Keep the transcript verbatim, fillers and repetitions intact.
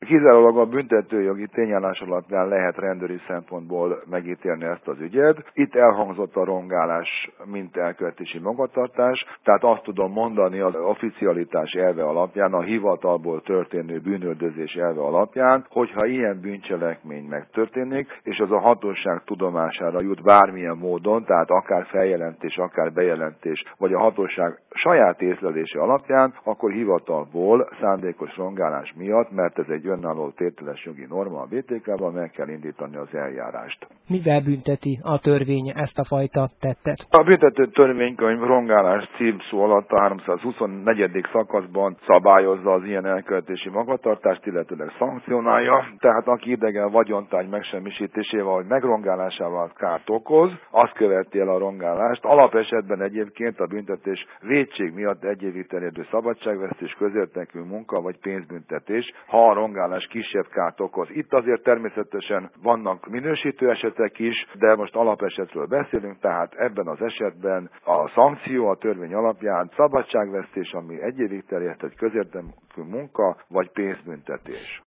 Kizárólag a büntetőjogi tényállás alapján lehet rendőri szempontból megítélni ezt az ügyet. Itt elhangzott a rongálás, mint elkövetési magatartás, tehát azt tudom mondani az oficialitás elve alapján, a hivatalból történő bűnüldözés elve alapján, hogyha ilyen bűncselekmény megtörténik, és az a hatóság tudomására jut bármilyen módon, tehát akár feljelentés, akár bejelentés, vagy a hatóság saját észlelése alapján, akkor hivatalból szándékos rongálás miatt, mert ez egy önálló tételes jogi norma a bé té ká-ban, meg kell indítani az eljárást. Mivel bünteti a törvény ezt a fajta tettet? A büntető törvénykönyv rongálás címszó alatt a háromszázhuszonnegyedik szakaszban szabályozza az ilyen elkövetési magatartást, illetőleg szankcionálja. Tehát aki idegen vagyontárgy megsemmisítésével vagy megrongálásával kárt okoz, az követi el a rongálást. Alapesetben egyébként a büntetés vétség miatt egy évig terjedő szabadságvesztés, közérdekű munka vagy pénzbüntetés, ha a rongálás kisebb kárt okoz. Itt azért természetesen vannak minősítő esetek is, de most alapesetről beszélünk, tehát ebben az esetben a szankció a törvény alapján szabadságvesztés, ami egy évig terjedhet, közérdekű munka vagy pénzbüntetés.